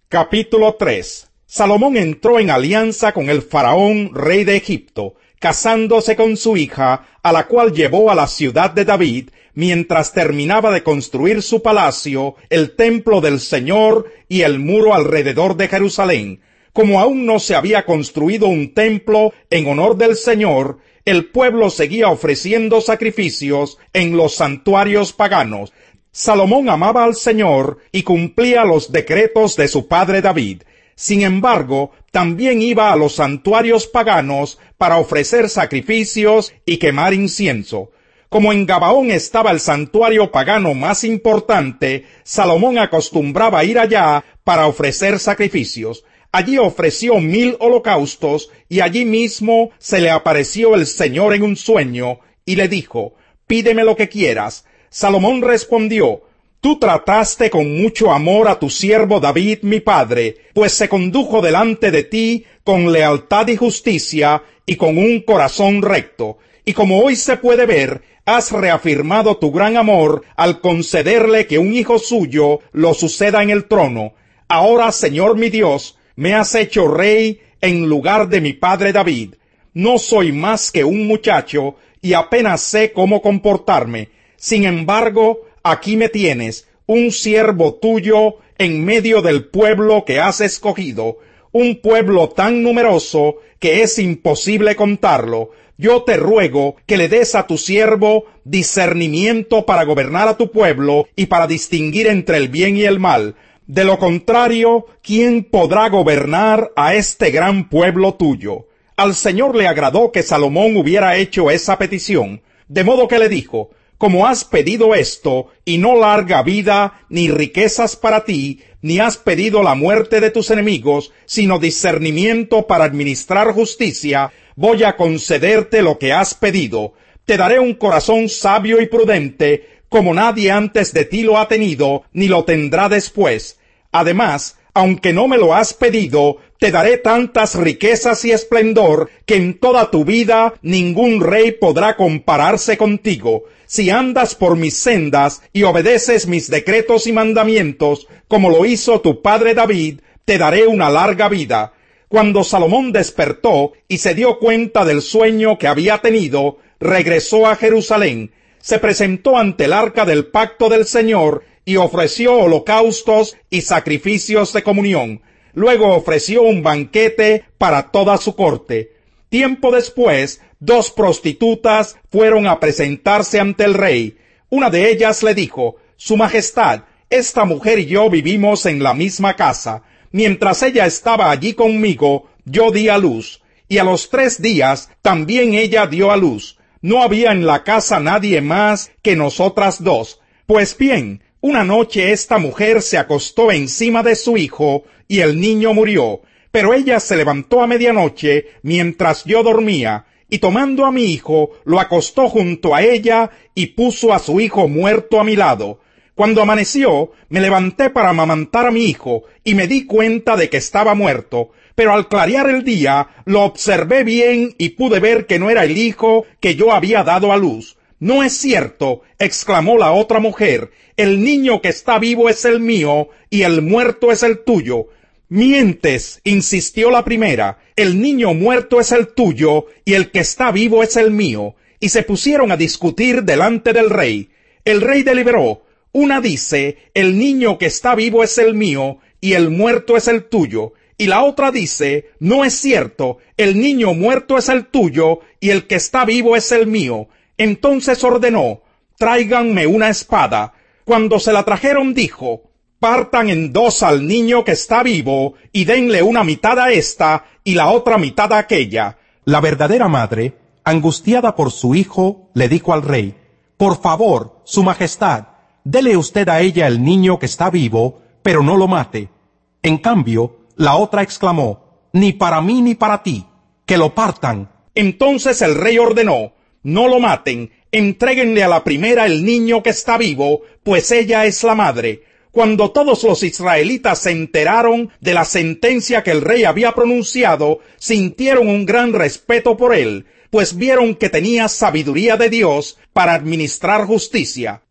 Capítulo 3. Salomón entró en alianza con el faraón, rey de Egipto, casándose con su hija, a la cual llevó a la ciudad de David, mientras terminaba de construir su palacio, el templo del Señor y el muro alrededor de Jerusalén. Como aún no se había construido un templo en honor del Señor, el pueblo seguía ofreciendo sacrificios en los santuarios paganos. Salomón amaba al Señor y cumplía los decretos de su padre David. Sin embargo, también iba a los santuarios paganos para ofrecer sacrificios y quemar incienso. Como en Gabaón estaba el santuario pagano más importante, Salomón acostumbraba ir allá para ofrecer sacrificios. Allí ofreció 1000 holocaustos y allí mismo se le apareció el Señor en un sueño y le dijo: «Pídeme lo que quieras». Salomón respondió: «Tú trataste con mucho amor a tu siervo David mi padre, pues se condujo delante de ti con lealtad y justicia y con un corazón recto. Y como hoy se puede ver, has reafirmado tu gran amor al concederle que un hijo suyo lo suceda en el trono. Ahora, Señor mi Dios, me has hecho rey en lugar de mi padre David. No soy más que un muchacho y apenas sé cómo comportarme. Sin embargo, aquí me tienes, un siervo tuyo en medio del pueblo que has escogido, un pueblo tan numeroso que es imposible contarlo. Yo te ruego que le des a tu siervo discernimiento para gobernar a tu pueblo y para distinguir entre el bien y el mal. De lo contrario, ¿quién podrá gobernar a este gran pueblo tuyo?». Al Señor le agradó que Salomón hubiera hecho esa petición, de modo que le dijo: «Como has pedido esto, y no larga vida, ni riquezas para ti, ni has pedido la muerte de tus enemigos, sino discernimiento para administrar justicia, voy a concederte lo que has pedido. Te daré un corazón sabio y prudente, como nadie antes de ti lo ha tenido, ni lo tendrá después. Además, aunque no me lo has pedido, te daré tantas riquezas y esplendor que en toda tu vida ningún rey podrá compararse contigo. Si andas por mis sendas y obedeces mis decretos y mandamientos, como lo hizo tu padre David, te daré una larga vida». Cuando Salomón despertó y se dio cuenta del sueño que había tenido, regresó a Jerusalén, se presentó ante el arca del pacto del Señor y ofreció holocaustos y sacrificios de comunión. Luego ofreció un banquete para toda su corte. Tiempo después, 2 prostitutas fueron a presentarse ante el rey. Una de ellas le dijo: «Su Majestad, esta mujer y yo vivimos en la misma casa. Mientras ella estaba allí conmigo, yo di a luz, y a los 3 días también ella dio a luz. No había en la casa nadie más que nosotras 2. Pues bien, una noche esta mujer se acostó encima de su hijo, y el niño murió. Pero ella se levantó a medianoche, mientras yo dormía, y tomando a mi hijo, lo acostó junto a ella, y puso a su hijo muerto a mi lado. Cuando amaneció, me levanté para amamantar a mi hijo, y me di cuenta de que estaba muerto. Pero al clarear el día, lo observé bien y pude ver que no era el hijo que yo había dado a luz». «No es cierto», exclamó la otra mujer, «el niño que está vivo es el mío, y el muerto es el tuyo». «Mientes», insistió la primera, «el niño muerto es el tuyo, y el que está vivo es el mío». Y se pusieron a discutir delante del rey. El rey deliberó. Una dice: «el niño que está vivo es el mío, y el muerto es el tuyo». Y la otra dice: «No es cierto, el niño muerto es el tuyo, y el que está vivo es el mío». Entonces ordenó: «Tráiganme una espada». Cuando se la trajeron, dijo: «Partan en 2 al niño que está vivo, y denle una mitad a esta, y la otra mitad a aquella». La verdadera madre, angustiada por su hijo, le dijo al rey: «Por favor, su majestad, dele usted a ella el niño que está vivo, pero no lo mate». En cambio, la otra exclamó: «Ni para mí ni para ti, que lo partan». Entonces el rey ordenó: «No lo maten, entréguenle a la primera el niño que está vivo, pues ella es la madre». Cuando todos los israelitas se enteraron de la sentencia que el rey había pronunciado, sintieron un gran respeto por él, pues vieron que tenía sabiduría de Dios para administrar justicia.